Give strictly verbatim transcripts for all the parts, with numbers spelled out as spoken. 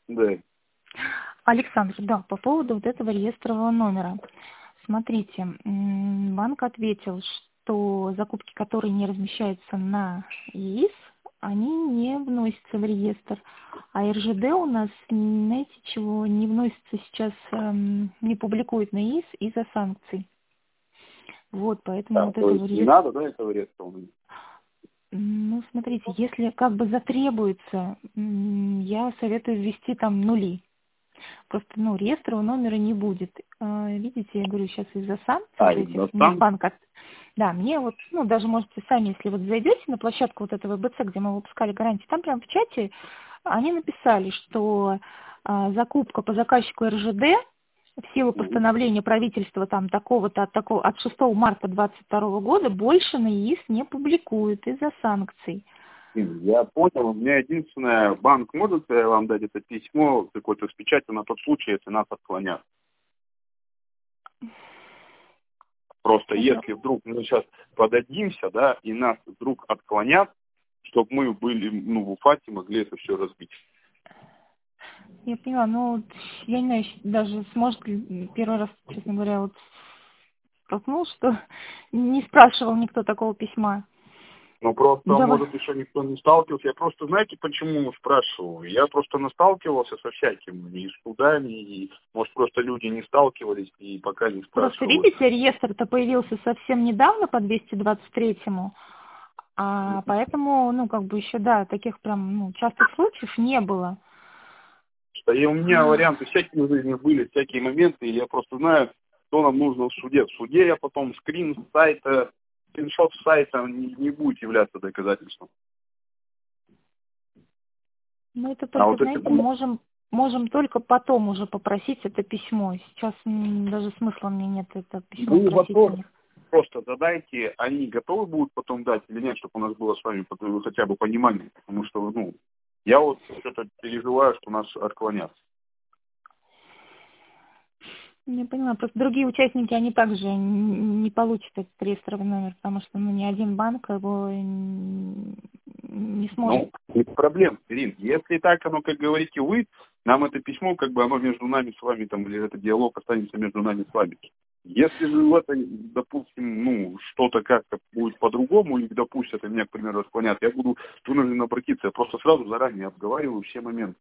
Да. Александр, да, по поводу вот этого реестрового номера. Смотрите, банк ответил, что закупки, которые не размещаются на ИИС, они не вносятся в реестр. А РЖД у нас, знаете, чего не вносится сейчас, эм, не публикует на ИИС из-за санкций. Вот, поэтому Да, вот то этого есть не реестра... надо, да, этого реестрового? Ну, смотрите, если как бы затребуется, м, я советую ввести там нули. Просто, ну, реестрового номера не будет. А, видите, я говорю, сейчас из-за санкций А, вот из-за этих, мне санкций? банк от... Да, мне вот, ну, даже можете сами, если вот зайдете на площадку вот этого БЦ, где мы выпускали гарантии, там прямо в чате они написали, что а, закупка по заказчику РЖД в силу постановления правительства там такого-то от такого от шестого марта двадцать второго года больше на ИИС не публикует из-за санкций. Я понял. У меня единственное, банк может вам дать это письмо какое-то с печатью на тот случай, если нас отклонят. Просто Это... если вдруг мы сейчас подадимся, да, и нас вдруг отклонят, чтобы мы были, ну, в Уфате могли это все разбить. Я поняла, ну, вот я не знаю, даже сможет ли первый раз, честно говоря, вот столкнулся, что не спрашивал никто такого письма. Ну, просто, Да, может, еще никто не сталкивался. Я просто, знаете, почему спрашиваю? Я просто насталкивался со всяким, и с судами, и, может, просто люди не сталкивались и пока не просто спрашивают. видите, реестр-то появился совсем недавно по двести двадцать третьему, а поэтому, ну, как бы еще, да, таких прям, ну, частых случаев не было. Что и у меня варианты всякие в жизни были, всякие моменты, и я просто знаю, что нам нужно в суде. В суде я потом скрин с сайта, скриншот с сайта не, не будет являться доказательством. Ну, это А только, вот это... знаете, можем, можем только потом уже попросить это письмо. Сейчас м, даже смысла мне нет это письмо Ну, просить у вопрос них. просто задайте, они готовы будут потом дать или нет, чтобы у нас было с вами хотя бы понимание. Потому что, ну, я вот что-то переживаю, что нас отклонят. Не поняла, просто другие участники, они также н- не получат этот реестровый номер, потому что, ну, ни один банк его н- не сможет. Ну, без проблем, Ирин. Если так, оно, как говорите вы, нам это письмо, как бы оно между нами с вами, там, или этот диалог останется между нами с вами. Если же в это, допустим, ну, что-то как-то будет по-другому, или, допустим, это меня, к примеру, отклонят, я буду вынужден обратиться. Я просто сразу заранее обговариваю все моменты.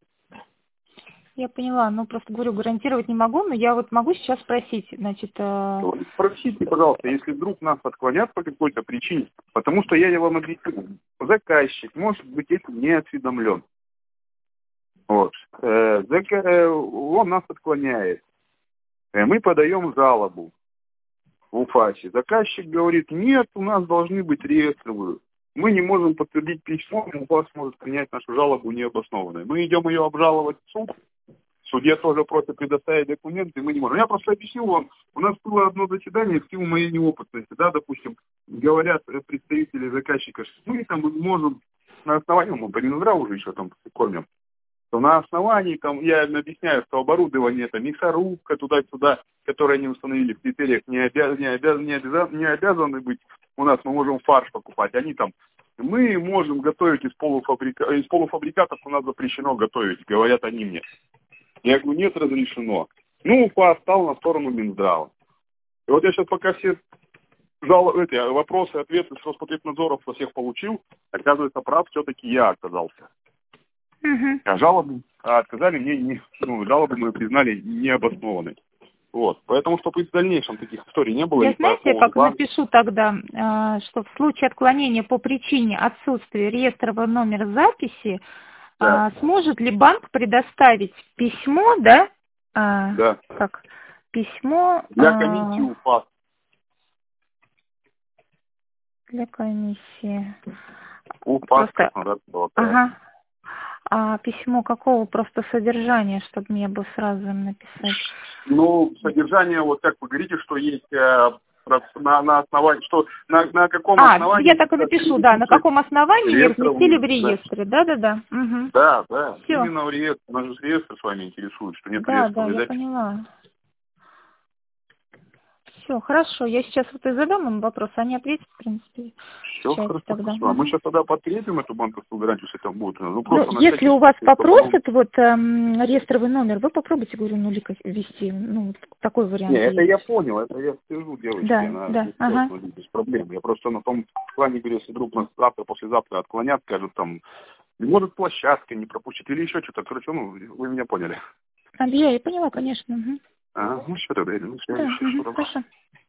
Я поняла, ну, просто говорю, гарантировать не могу, но я вот могу сейчас спросить, значит... э, Спросите, пожалуйста, если вдруг нас отклонят по какой-то причине, потому что я вам объясню, заказчик может быть этим не осведомлен. Вот. Э, зака- э, он нас отклоняет. Э, мы подаем жалобу в Уфасе. Заказчик говорит, нет, у нас должны быть реестровые. Мы не можем подтвердить письмо, Уфас может принять нашу жалобу необоснованной. Мы идем ее обжаловать в суд. В суде тоже просят предоставить документы, мы не можем. Я просто объясню вам, у нас было одно заседание, в силу моей неопытности, да, допустим, говорят представители заказчика, что мы там можем на основании, мы по Минздраву уже еще там кормим, то на основании, там, я им объясняю, что оборудование, это мясорубка туда-сюда, которые они установили в критериях, не, обяз, не, обяз, не, обяз, не обязаны быть у нас, мы можем фарш покупать, они там, мы можем готовить из, полуфабрика, из полуфабрикатов, у нас запрещено готовить, говорят они мне. Я говорю, нет, разрешено. Ну, УФА стал на сторону Минздрава. И вот я сейчас пока все жал, эти, вопросы, ответы с Роспотребнадзора со всех получил, оказывается, прав все-таки я оказался. Угу. А жалобы а отказали мне, не, ну, жалобы мы признали необоснованной. Вот. Поэтому, чтобы в дальнейшем таких историй не было, Я, и по знаете, поводу как банка. напишу тогда, э, что в случае отклонения по причине отсутствия реестрового номера записи, Да, э, сможет ли банк предоставить письмо, да, э, да. как письмо Для комиссии э, УФАС. для комиссии? УФАС Просто, Краснодарского края. ага, а письмо какого просто содержания, чтобы мне бы сразу им написать? Ну, содержание, вот как вы говорите, что есть э, на, на основании, что на, на каком А, основании я так и напишу, да, на каком основании не разместили в реестровым, да. реестре, да-да-да. Угу. Да, да, Все. именно в реестр, нас же реестр с вами интересует, что нет Да, да, реестровой я записи. поняла. Все, хорошо. Я сейчас вот и задам им вопрос, они ответят, в принципе. Все хорошо. Тогда. А мы сейчас тогда потребуем эту банковскую гарантию, если там будет. Ну, просто ну, если у вас попросят вот эм, реестровый номер, вы попробуйте, говорю, нулик ввести. Ну, такой вариант. Нет, есть. это я понял, это я скажу девочке, да, она да, без, ага. без проблем. Я просто на том плане говорю, если вдруг нас завтра, послезавтра отклонят, скажут там, может, площадка не пропустит или еще что-то. Короче, ну, вы меня поняли. А, я, я поняла, конечно. Угу. А, ну, все тогда, ну, все, да, все, угу, все, хорошо.